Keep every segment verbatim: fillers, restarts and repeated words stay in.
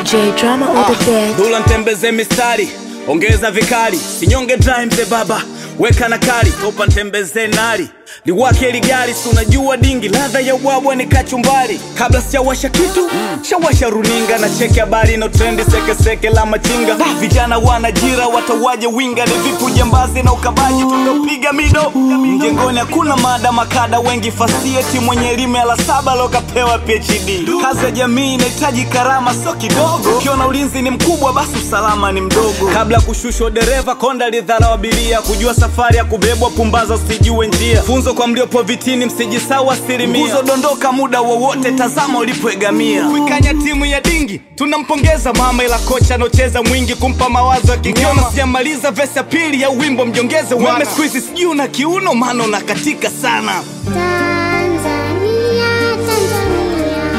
J Drama on the beat. Dula ntembeze mistari, ongeza vikali, sinyonge dry mze baba, weka na kali, topa ntembeze nari, liwake ligari, sunajua dingi, ladha ya ubwabwa ni kachumbari. Kabla sijawasha kitu, mm. shawasha runinga na cheke habari no trendi seke seke la machinga. Bah, vijana wanajira, watawaje winga, ni vipu jambazi na ukabaji, tunapiga mido. Mjengoni hakuna mada makada, wengi fasieti, mwenye elimu ya la saba loka pewa P H D. Kazi ya jamii inahitaji karama so kidogo, ukiona ulinzi ni mkubwa basi usalama ni mdogo. Kabla kushushwa dereva konda lidhala abiria, kujua safari ya kubebwa pumbaza usijue njia. Funzo kwa mliopo vitini msijisawa asilimia, nguzo dondoka muda wowote, tazama ulipoegamia. Kuikanya timu ya dingi, tunampongeza mama, ila kocha anocheza mwingi kumpa mawazo ya kigoma. Sijamaliza verse ya pili ya wimbo mjongeze wana. Weme squeeze sijui una kiuno mano na katika sana. Tanzania, Tanzania,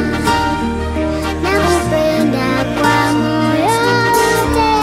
nakupenda kwa moyo wote.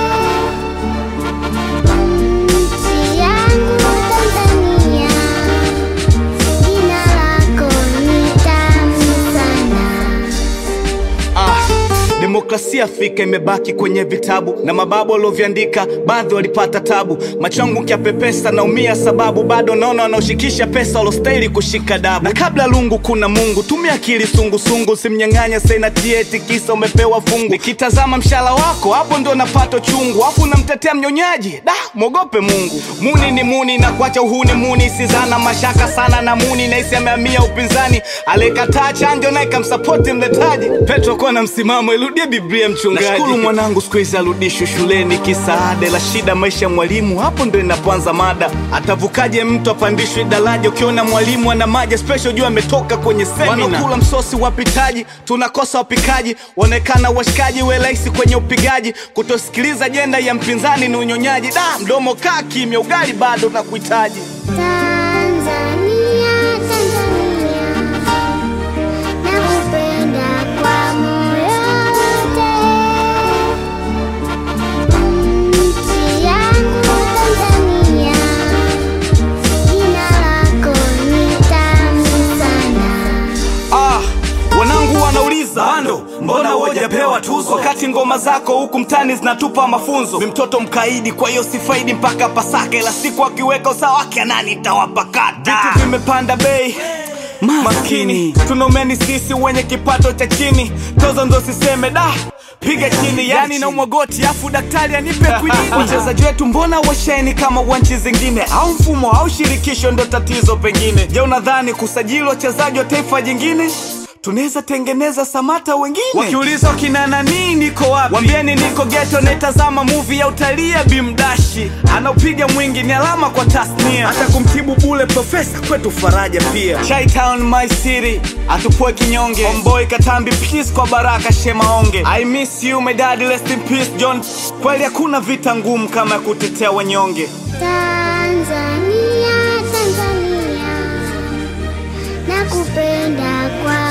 Nchi yangu Tanzania, jina lako ni tamu sana. Ah, demokrasia Afrika imebaki kwenye vitabu, na mababu walioviandika baadhi walipata tabu. Machangu kiapepesa naumia sababu bado naona wanaoshikisha pesa walostahili kushika dabu. Na kabla lungu kuna Mungu, tumia akili sungu sungu, simnyang'anya senati eti kisa umepewa fungu. Nikitazama mshala wako hapo ndo napata chungu, afu unamtetea mnyonyaji, da mwogope Mungu. Muni ni muni na kuacha uhuni muni, sizana mashaka sana na muni na isi amehamia upinzani. Alekataa chanjo na ikamsupporti mletaji. Petro kwa na msimamo iludie Biblia mchungaji. Nashukuru mwanangu squeeze aludishwe shuleni, kisaade la shida maisha mwalimu, hapo ndo inapoanza mada. Atavukaje mtu apandishwe daraja, ukiona mwalimu ana maji special jua ametoka kwenye seminar. Wanakula msosi wapitaji, tunakosa wapikaji, wanaekana washikaji welaisi kwenye upigaji. Kutosikiliza ajenda ya mpinzani ni unyonyaji, da mdomo kaa kimya, ugali bado na kuhitaji. Tanzania, Tanzania, nakupenda kwa moyo wote. Nchi yangu Tanzania, jina lako ni tamu sana. Ah, wanangu wanauliza bando, mbona hujapewa tuzo? Wakati ngoma zako huku mtani zinatupa mafunzo. Ni mtoto mkaidi kwa hiyo sifaidi mpaka Pasaka, ila siku akiweka usawa wake nani tawapakata. Vitu vimepanda bei maskini, tunomeni sisi wenye kipato cha chini. Tozo ndo siseme da piga chini, yani na umwagoti afu daktari anipe kwinini. Wachezaji wetu mbona washeni kama wanchi zingine, au mfumo au shirikisho ndo tatizo pengine. Je, unadhani kusajili wachezaji wa taifa jingine tunaweza tengeneza Samata wengine? Wakiuliza kina nani niko wapi, wambieni niko ghetto naitazama movie ya utalii ya Bimdashi. Anaupiga mwingi ni alama kwa tasnia, hata kumtibu bule profesa kwetu faraja pia. Chi-Town my city, atupoe kinyonge. Homeboy Katambi peace kwa Baraka Shemaonge. I miss you my dad, rest in peace John. Kweli hakuna vita ngumu kama ya kutetea wanyonge. Tanzania, Tanzania, nakupenda kwa